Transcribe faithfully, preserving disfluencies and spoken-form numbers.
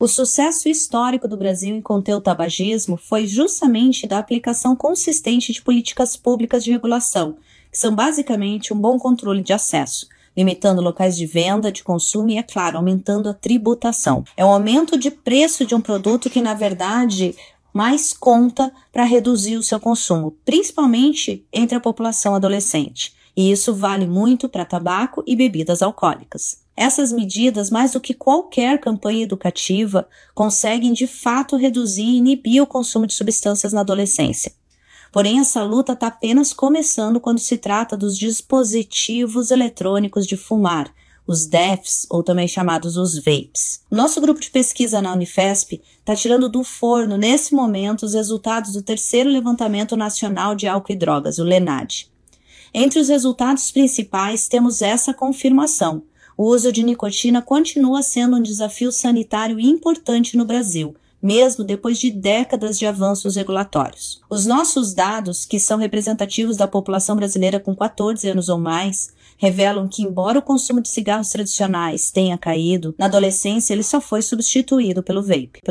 O sucesso histórico do Brasil em conter o tabagismo foi justamente da aplicação consistente de políticas públicas de regulação, que são basicamente um bom controle de acesso, limitando locais de venda, de consumo e, é claro, aumentando a tributação. É um aumento de preço de um produto que, na verdade, mais conta para reduzir o seu consumo, principalmente entre a população adolescente. E isso vale muito para tabaco e bebidas alcoólicas. Essas medidas, mais do que qualquer campanha educativa, conseguem de fato reduzir e inibir o consumo de substâncias na adolescência. Porém, essa luta está apenas começando quando se trata dos dispositivos eletrônicos de fumar, os D E Fs, ou também chamados os vapes. O nosso grupo de pesquisa na Unifesp está tirando do forno, nesse momento, os resultados do terceiro levantamento nacional de álcool e drogas, o LENAD. Entre os resultados principais, temos essa confirmação. O uso de nicotina continua sendo um desafio sanitário importante no Brasil, mesmo depois de décadas de avanços regulatórios. Os nossos dados, que são representativos da população brasileira com quatorze anos ou mais, revelam que, embora o consumo de cigarros tradicionais tenha caído, na adolescência ele só foi substituído pelo vape.